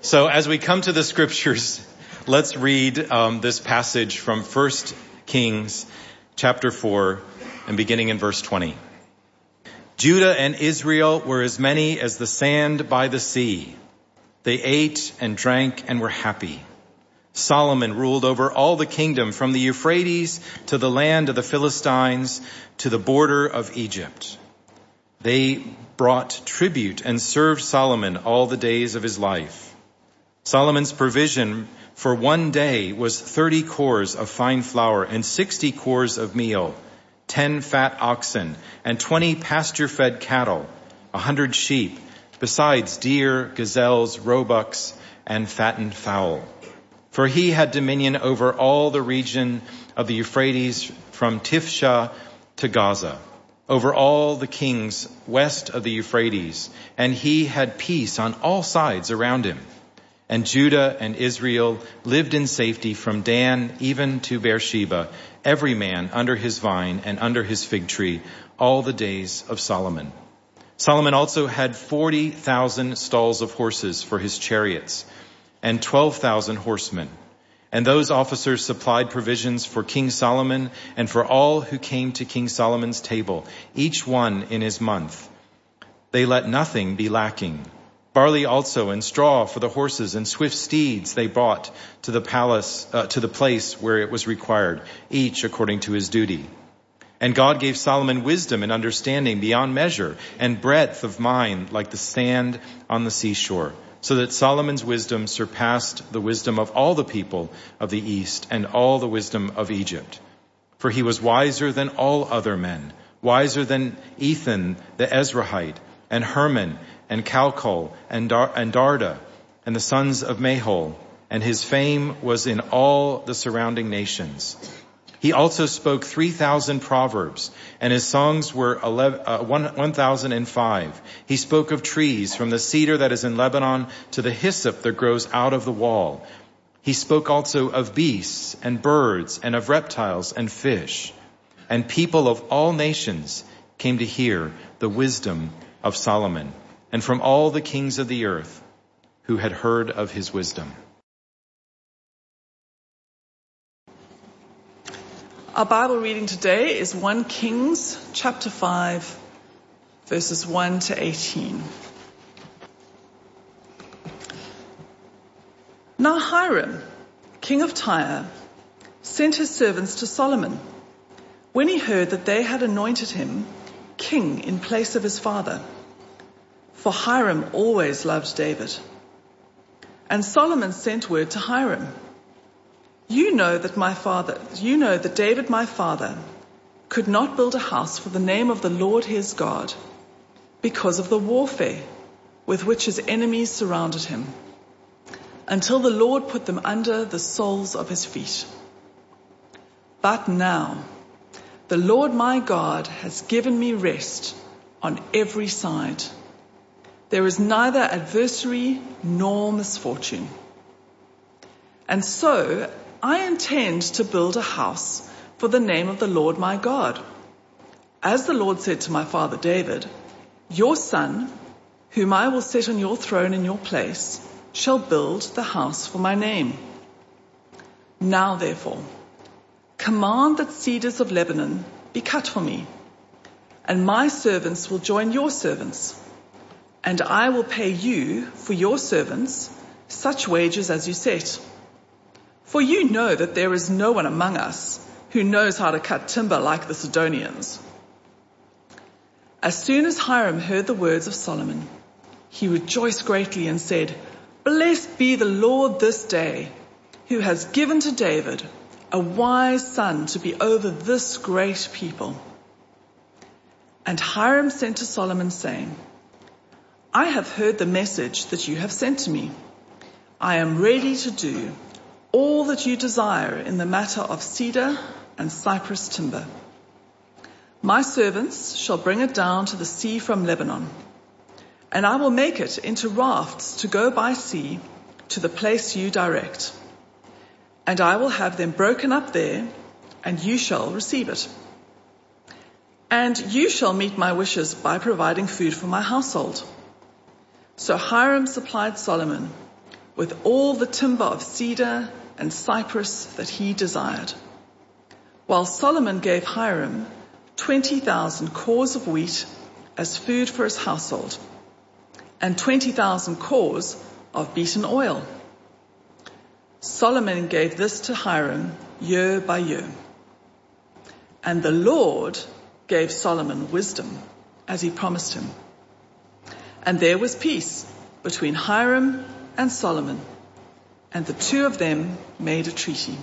So as we come to the scriptures, let's read this passage from 1 Kings chapter 4 and beginning in verse 20. Judah and Israel were as many as the sand by the sea. They ate and drank and were happy. Solomon ruled over all the kingdom from the Euphrates to the land of the Philistines to the border of Egypt. They brought tribute and served Solomon all the days of his life. Solomon's provision for one day was 30 cores of fine flour and 60 cores of meal, 10 fat oxen and 20 pasture-fed cattle, 100 sheep, besides deer, gazelles, roebucks, and fattened fowl. For he had dominion over all the region of the Euphrates from Tifsha to Gaza, over all the kings west of the Euphrates, and he had peace on all sides around him. And Judah and Israel lived in safety from Dan even to Beersheba, every man under his vine and under his fig tree, all the days of Solomon. Solomon also had 40,000 stalls of horses for his chariots and 12,000 horsemen. And those officers supplied provisions for King Solomon and for all who came to King Solomon's table, each one in his month. They let nothing be lacking. Barley also and straw for the horses and swift steeds they brought to the place where it was required, each according to his duty. And God gave Solomon wisdom and understanding beyond measure and breadth of mind like the sand on the seashore, so that Solomon's wisdom surpassed the wisdom of all the people of the East and all the wisdom of Egypt. For he was wiser than all other men, wiser than Ethan the Ezrahite and Herman and Calcol and Darda and the sons of Mahol, and his fame was in all the surrounding nations. He also spoke 3,000 proverbs, and his songs were 1,005. He spoke of trees, from the cedar that is in Lebanon to the hyssop that grows out of the wall. He spoke also of beasts and birds and of reptiles and fish. And people of all nations came to hear the wisdom of Solomon, and from all the kings of the earth who had heard of his wisdom. Our Bible reading today is 1 Kings chapter 5, verses 1 to 18. Now Hiram, king of Tyre, sent his servants to Solomon when he heard that they had anointed him king in place of his father. For Hiram always loved David. And Solomon sent word to Hiram, You know that David my father could not build a house for the name of the Lord his God because of the warfare with which his enemies surrounded him, until the Lord put them under the soles of his feet. But now the Lord my God has given me rest on every side. There is neither adversary nor misfortune. And so I intend to build a house for the name of the Lord my God. As the Lord said to my father David, Your son, whom I will set on your throne in your place, shall build the house for my name. Now therefore, command that cedars of Lebanon be cut for me, and my servants will join your servants, and I will pay you for your servants such wages as you set. For you know that there is no one among us who knows how to cut timber like the Sidonians. As soon as Hiram heard the words of Solomon, he rejoiced greatly and said, Blessed be the Lord this day, who has given to David a wise son to be over this great people. And Hiram sent to Solomon, saying, I have heard the message that you have sent to me. I am ready to do all that you desire in the matter of cedar and cypress timber. My servants shall bring it down to the sea from Lebanon, and I will make it into rafts to go by sea to the place you direct. And I will have them broken up there, and you shall receive it. And you shall meet my wishes by providing food for my household. So Hiram supplied Solomon with all the timber of cedar and cypress that he desired. While Solomon gave Hiram 20,000 cors of wheat as food for his household, and 20,000 cors of beaten oil. Solomon gave this to Hiram year by year. And the Lord gave Solomon wisdom, as he promised him. And there was peace between Hiram and Solomon, and the two of them made a treaty.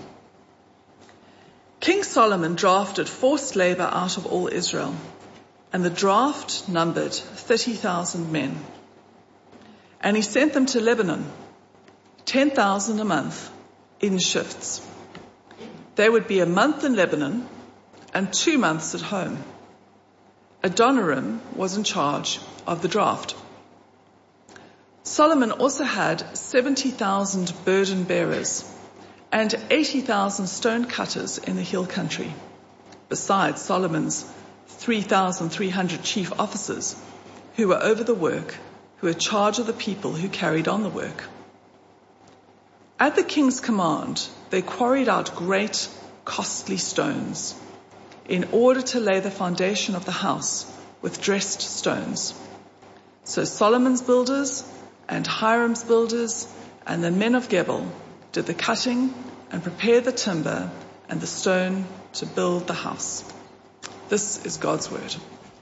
King Solomon drafted forced labor out of all Israel, and the draft numbered 30,000 men. And he sent them to Lebanon, 10,000 a month, in shifts. They would be a month in Lebanon and 2 months at home. Adoniram was in charge of the draft. Solomon also had 70,000 burden bearers and 80,000 stone cutters in the hill country, besides Solomon's 3,300 chief officers who were over the work, who were in charge of the people who carried on the work. At the king's command, they quarried out great, costly stones in order to lay the foundation of the house with dressed stones. So Solomon's builders and Hiram's builders and the men of Gebal did the cutting and prepared the timber and the stone to build the house. This is God's word.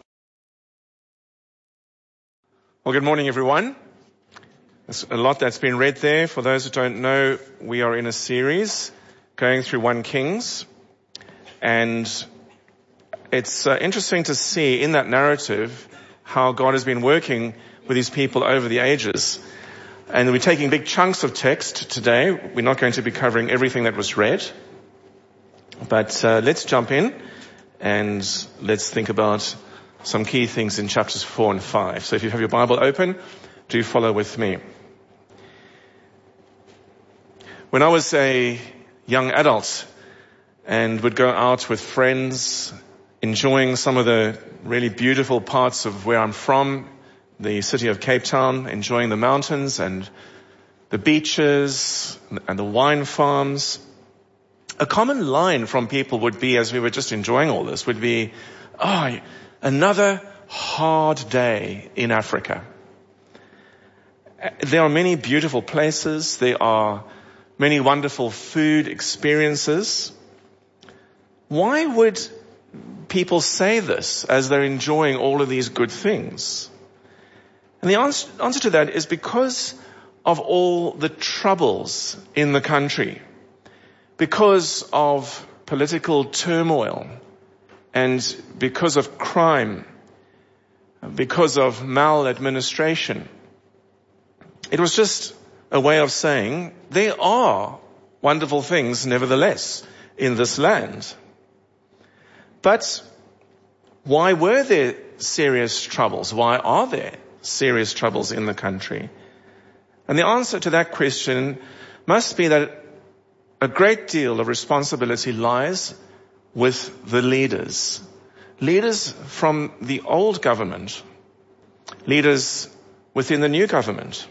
Well, good morning, everyone. There's a lot that's been read there. For those who don't know, we are in a series going through 1 Kings. And it's interesting to see in that narrative how God has been working with his people over the ages. And we're taking big chunks of text today. We're not going to be covering everything that was read. But let's jump in and let's think about some key things in chapters 4 and 5. So if you have your Bible open, do follow with me. When I was a young adult and would go out with friends, enjoying some of the really beautiful parts of where I'm from, the city of Cape Town, enjoying the mountains and the beaches and the wine farms, a common line from people would be, as we were just enjoying all this, would be, another hard day in Africa. There are many beautiful places. There are many wonderful food experiences. Why would people say this as they're enjoying all of these good things? And the answer to that is because of all the troubles in the country, because of political turmoil, and because of crime, because of maladministration. It was just a way of saying there are wonderful things nevertheless in this land. But why were there serious troubles? Why are there serious troubles in the country? And the answer to that question must be that a great deal of responsibility lies with the leaders. Leaders from the old government. Leaders within the new government.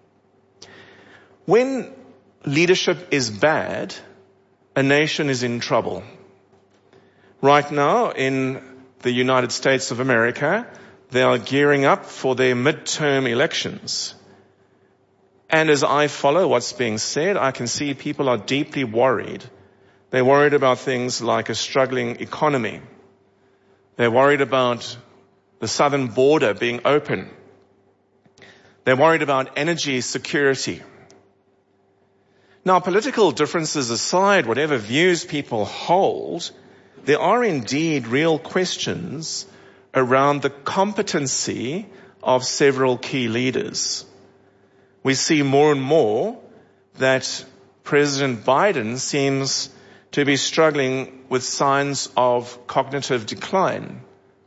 When leadership is bad, a nation is in trouble. Right now, in the United States of America, they are gearing up for their midterm elections. And as I follow what's being said, I can see people are deeply worried. They're worried about things like a struggling economy. They're worried about the southern border being open. They're worried about energy security. Now, political differences aside, whatever views people hold, there are indeed real questions around the competency of several key leaders. We see more and more that President Biden seems to be struggling with signs of cognitive decline.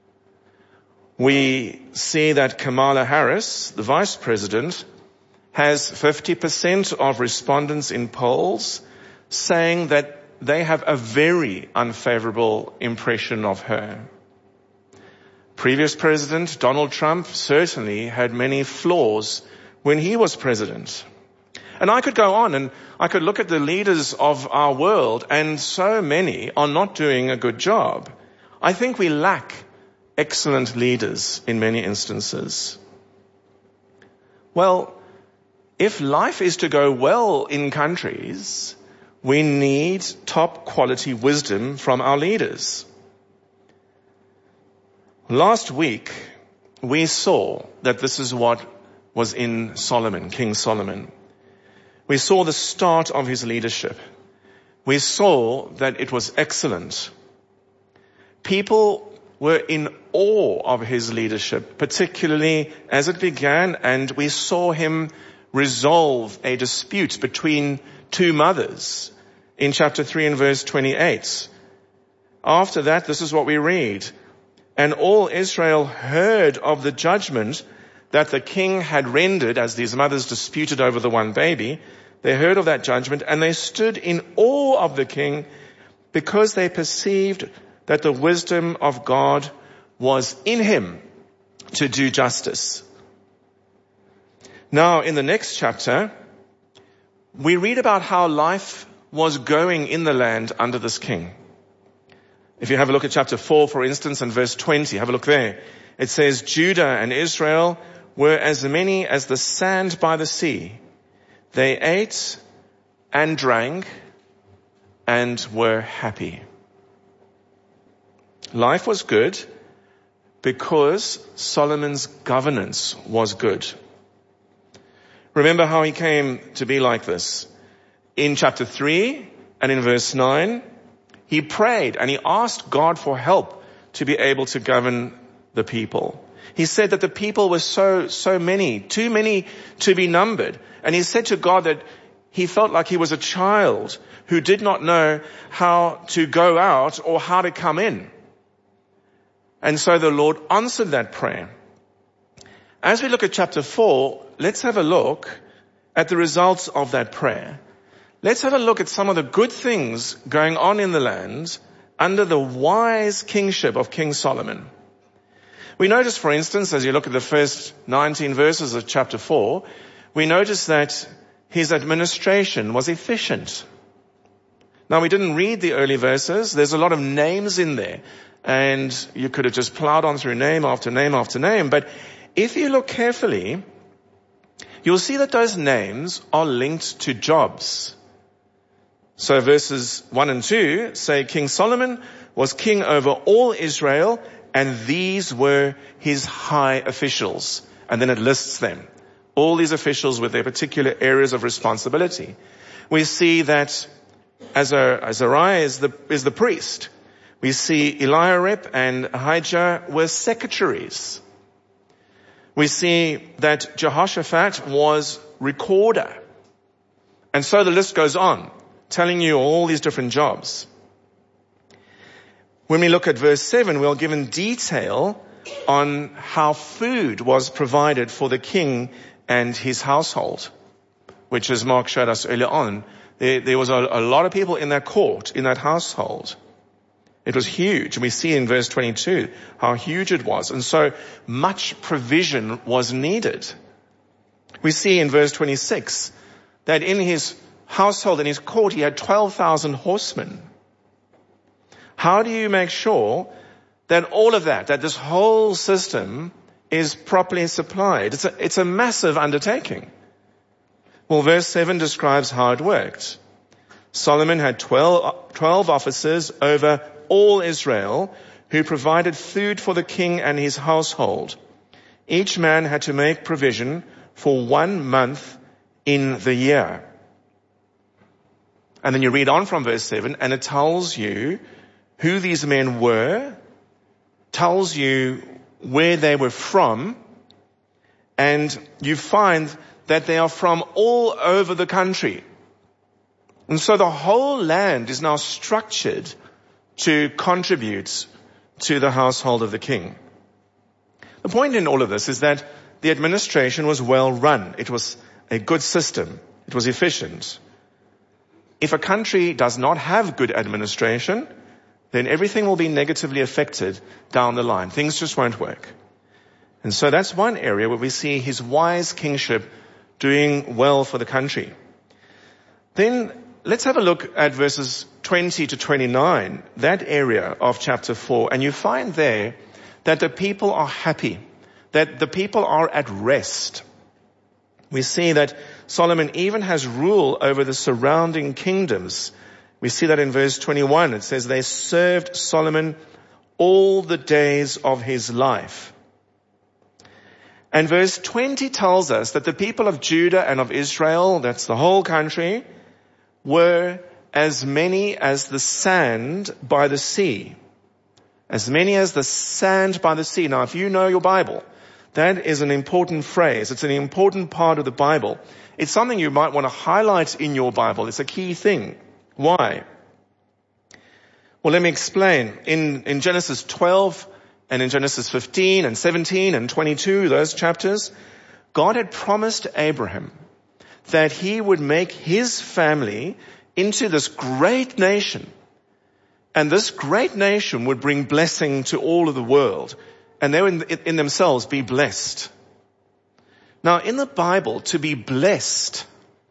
We see that Kamala Harris, the vice president, has 50% of respondents in polls saying that they have a very unfavorable impression of her. Previous President Donald Trump certainly had many flaws when he was president. And I could go on and I could look at the leaders of our world, and so many are not doing a good job. I think we lack excellent leaders in many instances. Well, if life is to go well in countries, we need top quality wisdom from our leaders. Last week, we saw that this is what was in Solomon, King Solomon. We saw the start of his leadership. We saw that it was excellent. People were in awe of his leadership, particularly as it began, and we saw him resolve a dispute between two mothers in chapter 3 and verse 28. After that, this is what we read. And all Israel heard of the judgment that the king had rendered, as these mothers disputed over the one baby. They heard of that judgment, and they stood in awe of the king because they perceived that the wisdom of God was in him to do justice. Now, in the next chapter, we read about how life was going in the land under this king. If you have a look at chapter 4, for instance, and verse 20, have a look there. It says, Judah and Israel were as many as the sand by the sea. They ate and drank and were happy. Life was good because Solomon's governance was good. Remember how he came to be like this. In chapter 3 and in verse 9, he prayed and he asked God for help to be able to govern the people. He said that the people were so many, too many to be numbered. And he said to God that he felt like he was a child who did not know how to go out or how to come in. And so the Lord answered that prayer. As we look at chapter 4, let's have a look at the results of that prayer. Let's have a look at some of the good things going on in the land under the wise kingship of King Solomon. We notice, for instance, as you look at the first 19 verses of chapter 4, we notice that his administration was efficient. Now, we didn't read the early verses. There's a lot of names in there, and you could have just plowed on through name after name after name. But if you look carefully, you'll see that those names are linked to jobs. So verses 1 and 2 say King Solomon was king over all Israel, and these were his high officials. And then it lists them. All these officials with their particular areas of responsibility. We see that Azariah is the priest. We see Eliarib and Ahijah were secretaries. We see that Jehoshaphat was recorder. And so the list goes on, telling you all these different jobs. When we look at verse 7, we're given detail on how food was provided for the king and his household, which, as Mark showed us earlier on, there was a lot of people in that court, in that household. It was huge. And we see in verse 22 how huge it was. And so much provision was needed. We see in verse 26 that in his household, in his court, he had 12,000 horsemen. How do you make sure that all of that this whole system is properly supplied? It's a massive undertaking. Well, verse 7 describes how it worked. Solomon had 12 officers over all Israel who provided food for the king and his household. Each man had to make provision for 1 month in the year. And then you read on from verse 7 and it tells you who these men were, tells you where they were from, and you find that they are from all over the country. And so the whole land is now structured to contribute to the household of the king. The point in all of this is that the administration was well run. It was a good system. It was efficient. If a country does not have good administration, then everything will be negatively affected down the line. Things just won't work. And so that's one area where we see his wise kingship doing well for the country. Then let's have a look at verses 20 to 29, that area of chapter 4, and you find there that the people are happy, that the people are at rest. We see that Solomon even has rule over the surrounding kingdoms. We see that in verse 21. It says, they served Solomon all the days of his life. And verse 20 tells us that the people of Judah and of Israel, that's the whole country, were as many as the sand by the sea. As many as the sand by the sea. Now, if you know your Bible, that is an important phrase. It's an important part of the Bible. It's something you might want to highlight in your Bible. It's a key thing. Why? Well, let me explain. In Genesis 12 and in Genesis 15 and 17 and 22, those chapters, God had promised Abraham that he would make his family into this great nation. And this great nation would bring blessing to all of the world. And they would in themselves be blessed. Now, in the Bible, to be blessed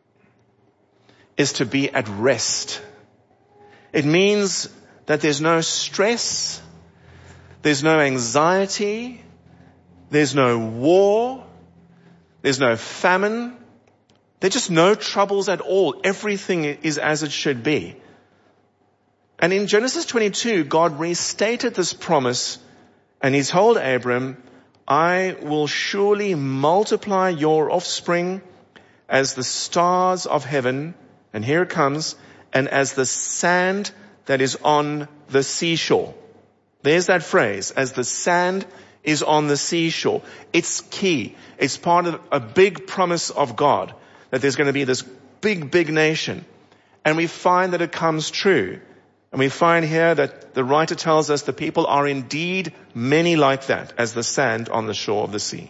is to be at rest. It means that there's no stress, there's no anxiety, there's no war, there's no famine, there's just no troubles at all. Everything is as it should be. And in Genesis 22, God restated this promise, and he told Abram, I will surely multiply your offspring as the stars of heaven, and here it comes, and as the sand that is on the seashore. There's that phrase, as the sand is on the seashore. It's key. It's part of a big promise of God that there's going to be this big, big nation. And we find that it comes true. And we find here that the writer tells us the people are indeed many like that, as the sand on the shore of the sea.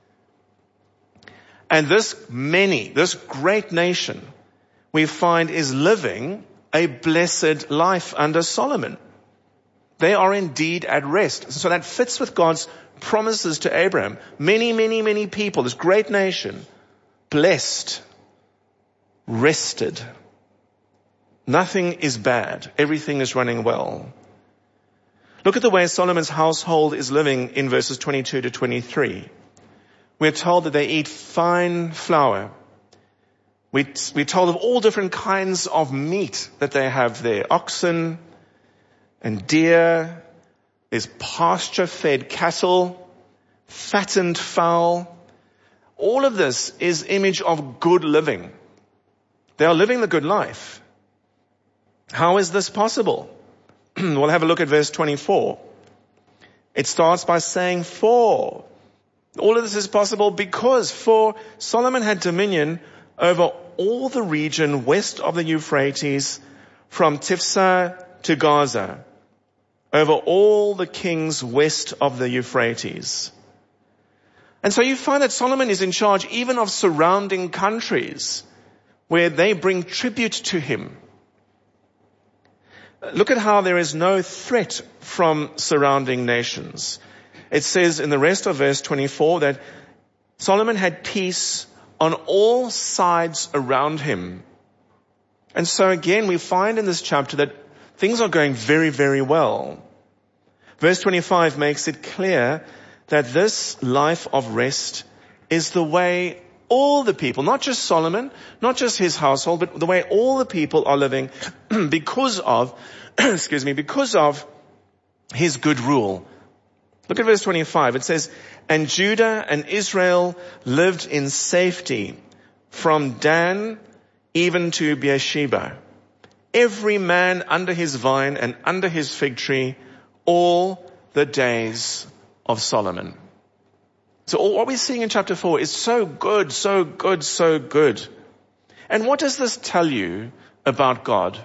And this great nation, we find is living a blessed life under Solomon. They are indeed at rest. So that fits with God's promises to Abraham. Many, many, many people, this great nation, blessed, rested. Nothing is bad. Everything is running well. Look at the way Solomon's household is living in verses 22 to 23. We're told that they eat fine flour. We're told of all different kinds of meat that they have there. Oxen and deer. There's pasture-fed cattle, fattened fowl. All of this is image of good living. They are living the good life. How is this possible? We'll have a look at verse 24. It starts by saying, for. All of this is possible because Solomon had dominion over all the region west of the Euphrates, from Tifsa to Gaza, over all the kings west of the Euphrates. And so you find that Solomon is in charge even of surrounding countries where they bring tribute to him. Look at how there is no threat from surrounding nations. It says in the rest of verse 24 that Solomon had peace on all sides around him. And so again, we find in this chapter that things are going very, very well. Verse 25 makes it clear that this life of rest is the way all the people, not just Solomon, not just his household, but the way all the people are living because of, because of his good rule. Look at verse 25. It says, and Judah and Israel lived in safety from Dan even to Beersheba. Every man under his vine and under his fig tree, all the days of Solomon. So what we're seeing in chapter 4 is so good, so good, so good. And what does this tell you about God?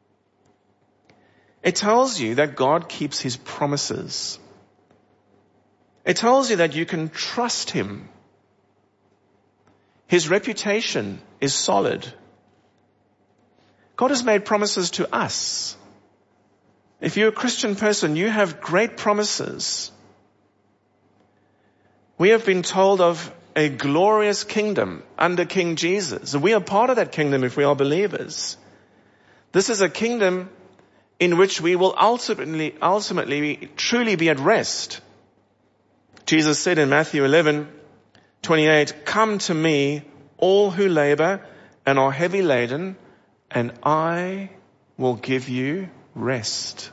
It tells you that God keeps his promises. It tells you that you can trust him. His reputation is solid. God has made promises to us. If you're a Christian person, you have great promises. We have been told of a glorious kingdom under King Jesus. And we are part of that kingdom if we are believers. This is a kingdom in which we will ultimately truly be at rest. Jesus said in Matthew 11:28, "Come to me, all who labor and are heavy laden, and I will give you rest."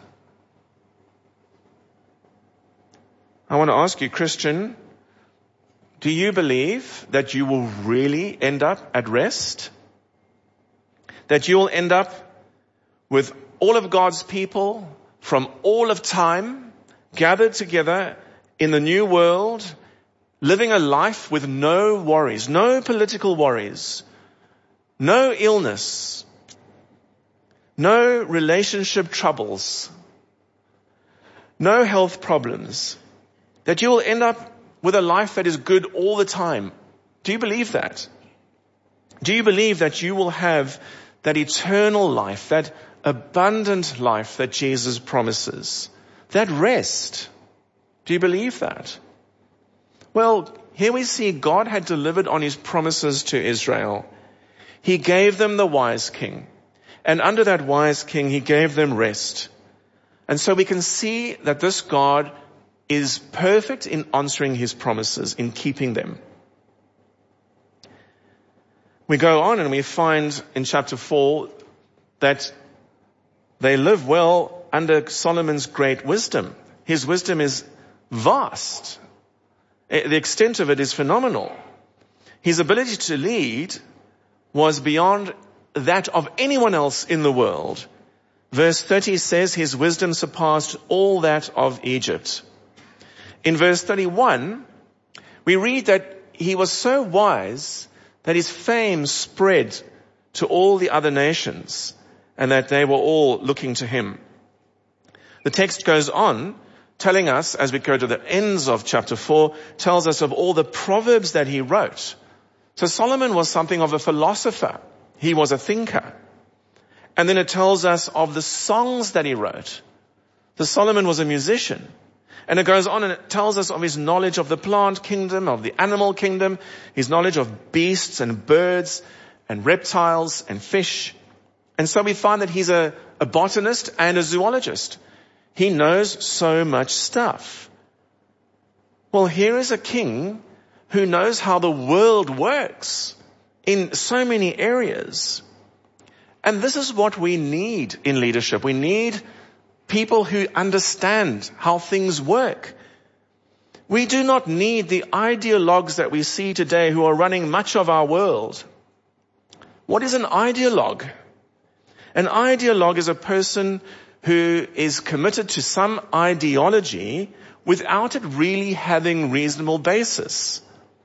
I want to ask you, Christian, do you believe that you will really end up at rest? That you will end up with all of God's people from all of time gathered together in the new world, living a life with no worries, no political worries, no illness, no relationship troubles, no health problems, that you will end up with a life that is good all the time? Do you believe that? Do you believe that you will have that eternal life, that abundant life that Jesus promises, that rest? Do you believe that? Well, here we see God had delivered on his promises to Israel. He gave them the wise king. And under that wise king, he gave them rest. And so we can see that this God is perfect in answering his promises, in keeping them. We go on and we find in chapter 4 that they live well under Solomon's great wisdom. His wisdom is vast. The extent of it is phenomenal. His ability to lead was beyond that of anyone else in the world. Verse 30 says his wisdom surpassed all that of Egypt. In verse 31, we read that he was so wise that his fame spread to all the other nations and that they were all looking to him. The text goes on telling us, as we go to the ends of chapter 4, tells us of all the proverbs that he wrote. So Solomon was something of a philosopher. He was a thinker. And then it tells us of the songs that he wrote. So Solomon was a musician. And it goes on and it tells us of his knowledge of the plant kingdom, of the animal kingdom, his knowledge of beasts and birds and reptiles and fish. And so we find that he's a botanist and a zoologist. He knows so much stuff. Well, here is a king who knows how the world works in so many areas. And this is what we need in leadership. We need people who understand how things work. We do not need the ideologues that we see today who are running much of our world. What is an ideologue? An ideologue is a person who is committed to some ideology without it really having reasonable basis.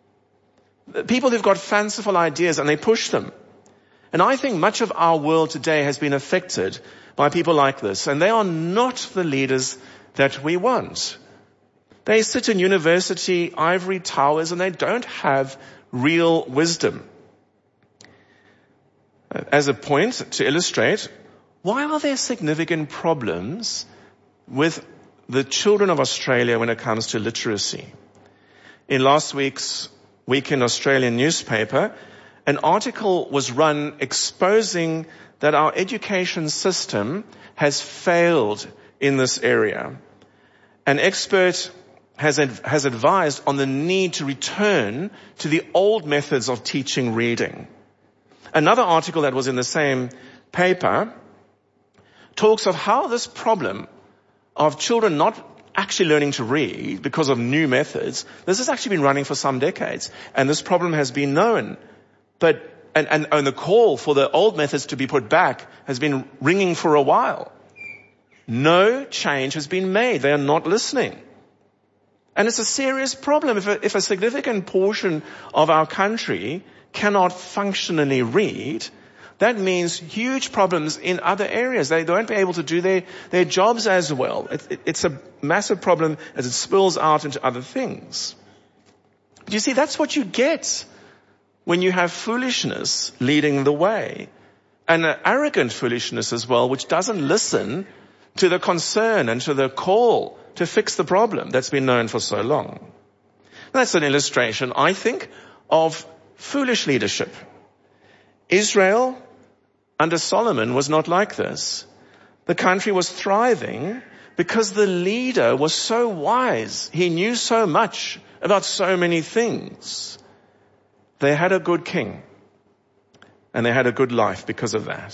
People who've got fanciful ideas and they push them. And I think much of our world today has been affected by people like this. And they are not the leaders that we want. They sit in university ivory towers and they don't have real wisdom. As a point to illustrate, why are there significant problems with the children of Australia when it comes to literacy? In last week's Week in Australian newspaper, an article was run exposing that our education system has failed in this area. An expert has advised on the need to return to the old methods of teaching reading. Another article that was in the same paper talks of how this problem of children not actually learning to read because of new methods, this has actually been running for some decades. And this problem has been known. But and the call for the old methods to be put back has been ringing for a while. No change has been made. They are not listening. And it's a serious problem. If a significant portion of our country cannot functionally read, that means huge problems in other areas. They won't be able to do their jobs as well. It's a massive problem as it spills out into other things. But you see, that's what you get when you have foolishness leading the way. And an arrogant foolishness as well, which doesn't listen to the concern and to the call to fix the problem that's been known for so long. That's an illustration, I think, of foolish leadership. Israel under Solomon was not like this. The country was thriving because the leader was so wise. He knew so much about so many things. They had a good king, and they had a good life because of that.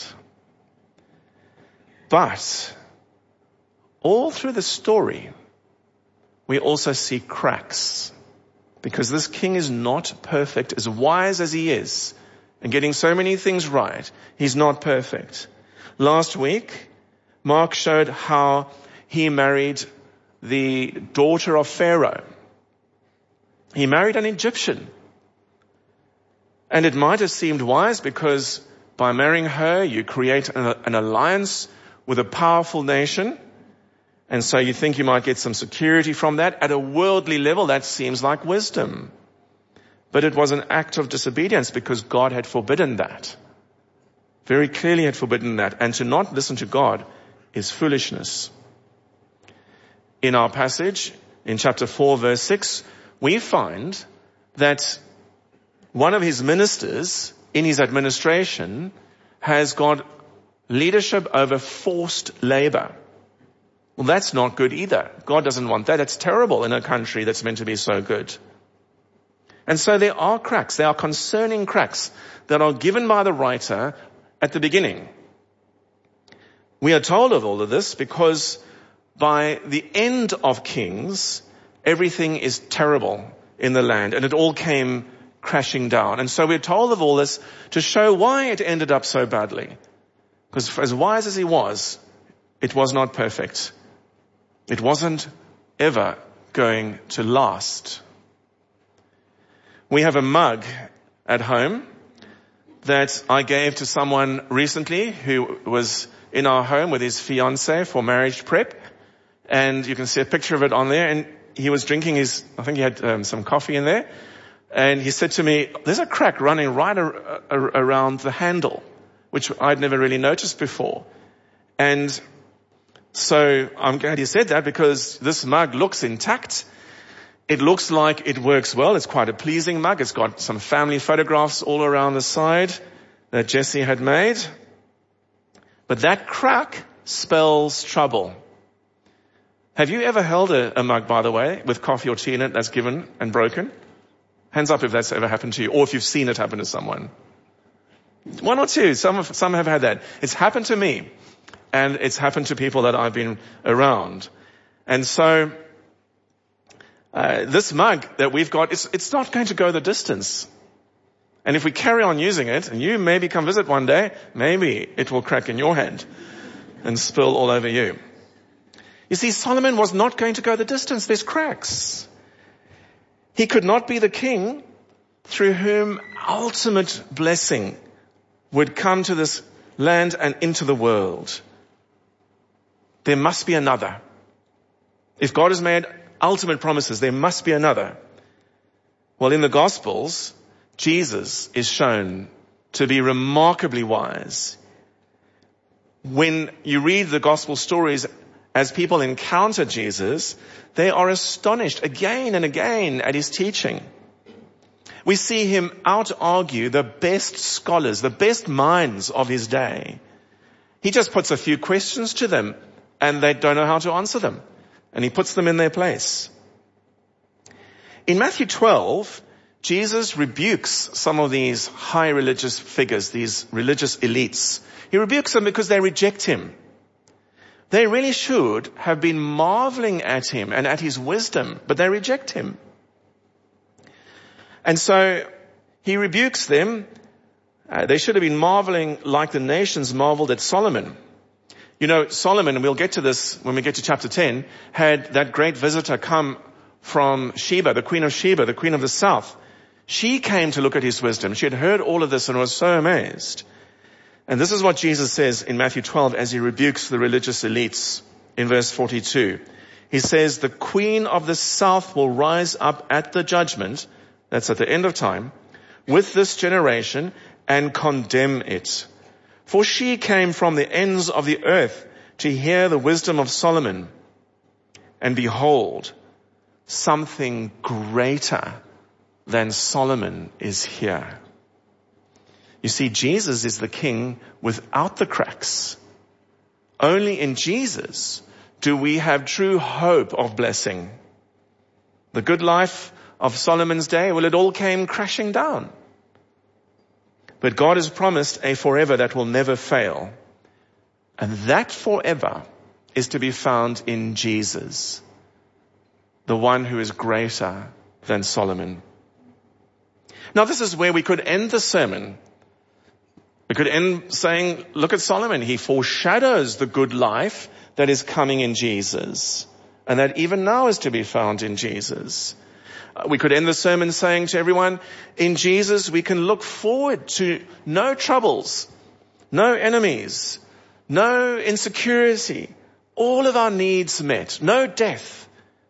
But all through the story, we also see cracks, because this king is not perfect. As wise as he is and getting so many things right, he's not perfect. Last week, Mark showed how he married the daughter of Pharaoh. He married an Egyptian. And it might have seemed wise, because by marrying her, you create an alliance with a powerful nation. And so you think you might get some security from that. At a worldly level, that seems like wisdom. But it was an act of disobedience, because God had forbidden that. Very clearly had forbidden that. And to not listen to God is foolishness. In our passage, in chapter 4, verse 6, we find that one of his ministers in his administration has got leadership over forced labor. Well, that's not good either. God doesn't want that. It's terrible in a country that's meant to be so good. And so there are cracks. There are concerning cracks that are given by the writer at the beginning. We are told of all of this because by the end of Kings, everything is terrible in the land, and it all came crashing down. And so we're told of all this to show why it ended up so badly. Because as wise as he was, it was not perfect. It wasn't ever going to last. We have a mug at home that I gave to someone recently who was in our home with his fiancée for marriage prep. And you can see a picture of it on there. And he was drinking I think he had some coffee in there. And he said to me, there's a crack running right around the handle, which I'd never really noticed before. And so I'm glad he said that, because this mug looks intact. It looks like it works well. It's quite a pleasing mug. It's got some family photographs all around the side that Jesse had made. But that crack spells trouble. Have you ever held a mug, by the way, with coffee or tea in it that's given and broken? Hands up if that's ever happened to you, or if you've seen it happen to someone. One or two. Some have had that. It's happened to me, and it's happened to people that I've been around. And so this mug that we've got, it's not going to go the distance. And if we carry on using it, and you maybe come visit one day, maybe it will crack in your hand and spill all over you. You see, Solomon was not going to go the distance. There's cracks. He could not be the king through whom ultimate blessing would come to this land and into the world. There must be another. If God has made ultimate promises, there must be another. Well, in the Gospels, Jesus is shown to be remarkably wise. When you read the Gospel stories, as people encounter Jesus, they are astonished again and again at his teaching. We see him out-argue the best scholars, the best minds of his day. He just puts a few questions to them, and they don't know how to answer them. And he puts them in their place. In Matthew 12, Jesus rebukes some of these high religious figures, these religious elites. He rebukes them because they reject him. They really should have been marveling at him and at his wisdom, but they reject him. And so he rebukes them. They should have been marveling like the nations marveled at Solomon. You know, Solomon, and we'll get to this when we get to chapter 10, had that great visitor come from Sheba, the queen of Sheba, the queen of the south. She came to look at his wisdom. She had heard all of this and was so amazed. And this is what Jesus says in Matthew 12 as he rebukes the religious elites in verse 42. He says, the queen of the south will rise up at the judgment, that's at the end of time, with this generation and condemn it. For she came from the ends of the earth to hear the wisdom of Solomon. And behold, something greater than Solomon is here. You see, Jesus is the king without the cracks. Only in Jesus do we have true hope of blessing. The good life of Solomon's day, well, it all came crashing down. But God has promised a forever that will never fail. And that forever is to be found in Jesus, the one who is greater than Solomon. Now, this is where we could end the sermon. We could end saying, look at Solomon. He foreshadows the good life that is coming in Jesus, and that even now is to be found in Jesus. We could end the sermon saying to everyone, in Jesus we can look forward to no troubles, no enemies, no insecurity, all of our needs met, no death.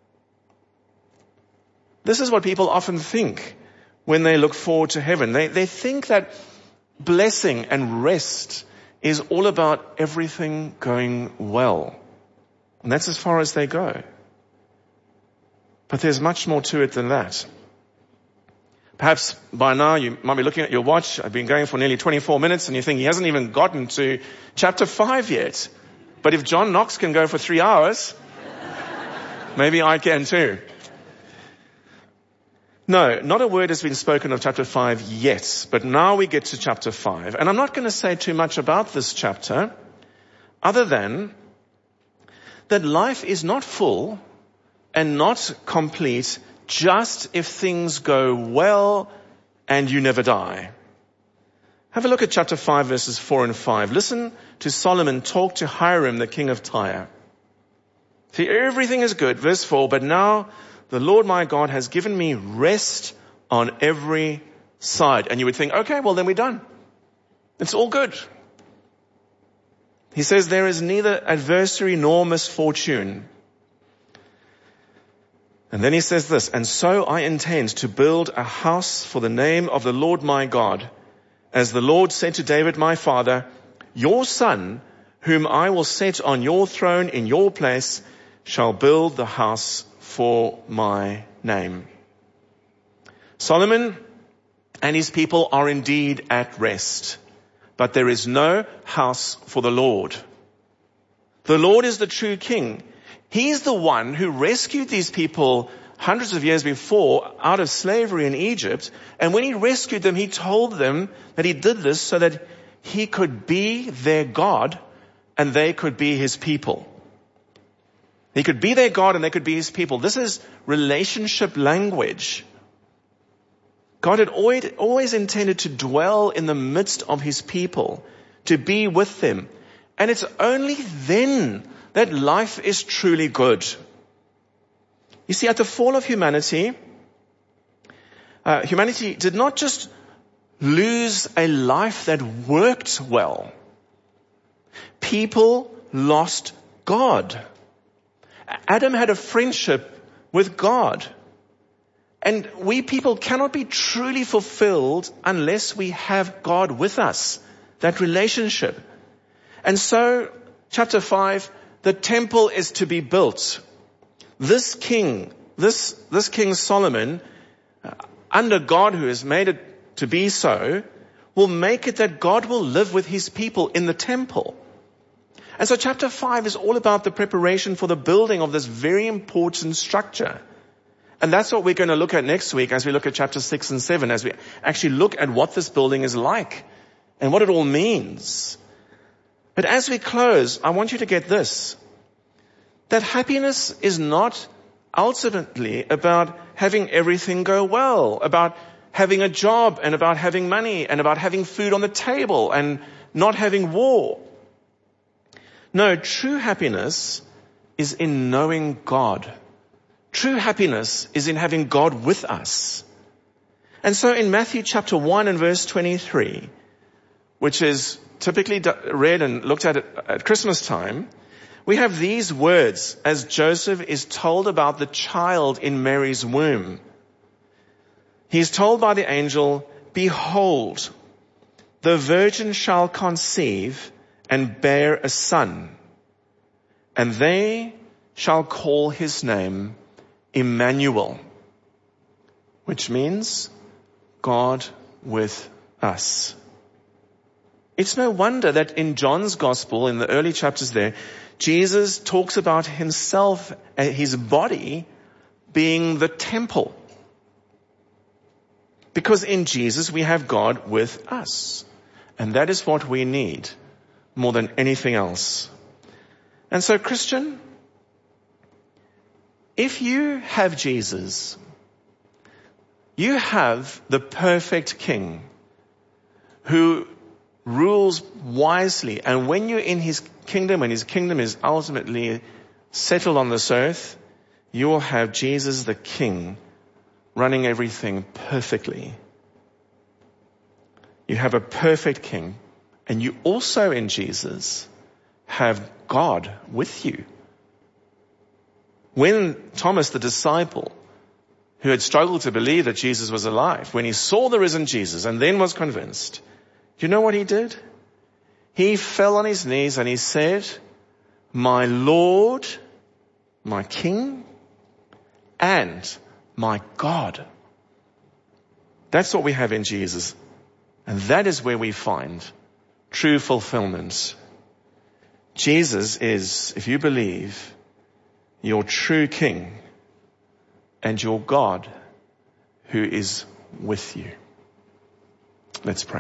This is what people often think when they look forward to heaven. They think that blessing and rest is all about everything going well. And that's as far as they go. But there's much more to it than that. Perhaps by now you might be looking at your watch. I've been going for nearly 24 minutes and you think he hasn't even gotten to chapter 5 yet. But if John Knox can go for 3 hours, maybe I can too. No, not a word has been spoken of chapter 5 yet, but now we get to chapter 5. And I'm not going to say too much about this chapter, other than that life is not full and not complete just if things go well and you never die. Have a look at chapter 5 verses 4 and 5. Listen to Solomon talk to Hiram, the king of Tyre. See, everything is good. Verse 4, but now the Lord my God has given me rest on every side. And you would think, okay, well then we're done. It's all good. He says there is neither adversary nor misfortune. And then he says this, and so I intend to build a house for the name of the Lord my God, as the Lord said to David my father, your son, whom I will set on your throne in your place, shall build the house for my name. Solomon and his people are indeed at rest, but there is no house for the Lord. The Lord is the true king. He's the one who rescued these people hundreds of years before out of slavery in Egypt. And when he rescued them, he told them that he did this so that he could be their God and they could be his people. He could be their God and they could be his people. This is relationship language. God had always intended to dwell in the midst of his people, to be with them. And it's only then that life is truly good. You see, at the fall of humanity, humanity did not just lose a life that worked well. People lost God. Adam had a friendship with God. And we people cannot be truly fulfilled unless we have God with us, that relationship. And so, chapter 5, the temple is to be built. This king Solomon, under God who has made it to be so, will make it that God will live with his people in the temple. And so chapter 5 is all about the preparation for the building of this very important structure. And that's what we're going to look at next week as we look at chapter 6 and 7, as we actually look at what this building is like and what it all means. But as we close, I want you to get this, that happiness is not ultimately about having everything go well, about having a job and about having money and about having food on the table and not having war. No, true happiness is in knowing God. True happiness is in having God with us. And so in Matthew chapter 1 and verse 23, which is typically read and looked at Christmas time, we have these words as Joseph is told about the child in Mary's womb. He is told by the angel, behold, the virgin shall conceive and bear a son, and they shall call his name Emmanuel, which means God with us. It's no wonder that in John's gospel, in the early chapters there, Jesus talks about himself, his body, being the temple. Because in Jesus we have God with us. And that is what we need more than anything else. And so, Christian, if you have Jesus, you have the perfect King who rules wisely. And when you're in his kingdom, and his kingdom is ultimately settled on this earth, you will have Jesus the King running everything perfectly. You have a perfect King, and you also in Jesus have God with you. When Thomas, the disciple, who had struggled to believe that Jesus was alive, when he saw the risen Jesus and then was convinced, do you know what he did? He fell on his knees and he said, "My Lord, my King, and my God." That's what we have in Jesus. And that is where we find true fulfillment. Jesus is, if you believe, your true King and your God who is with you. Let's pray.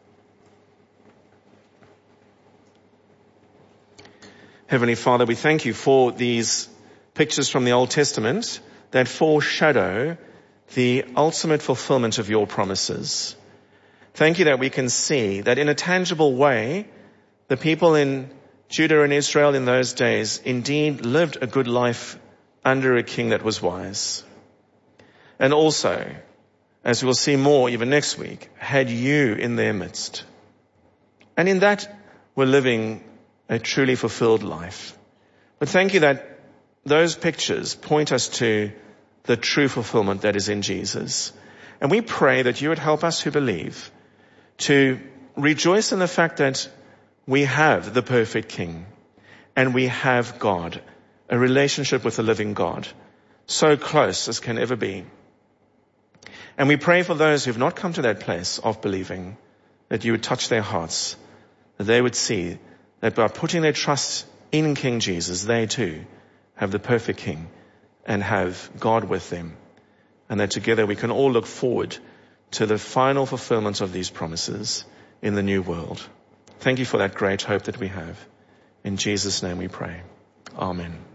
Heavenly Father, we thank you for these pictures from the Old Testament that foreshadow the ultimate fulfillment of your promises. Thank you that we can see that in a tangible way, the people in Judah and Israel in those days indeed lived a good life under a king that was wise. And also, as we will see more even next week, had you in their midst. And in that, were living a truly fulfilled life. But thank you that those pictures point us to the true fulfillment that is in Jesus. And we pray that you would help us who believe to rejoice in the fact that we have the perfect King and we have God, a relationship with the living God, so close as can ever be. And we pray for those who have not come to that place of believing, that you would touch their hearts, that they would see that by putting their trust in King Jesus, they too have the perfect King and have God with them. And that together we can all look forward to the final fulfillment of these promises in the new world. Thank you for that great hope that we have. In Jesus' name we pray. Amen.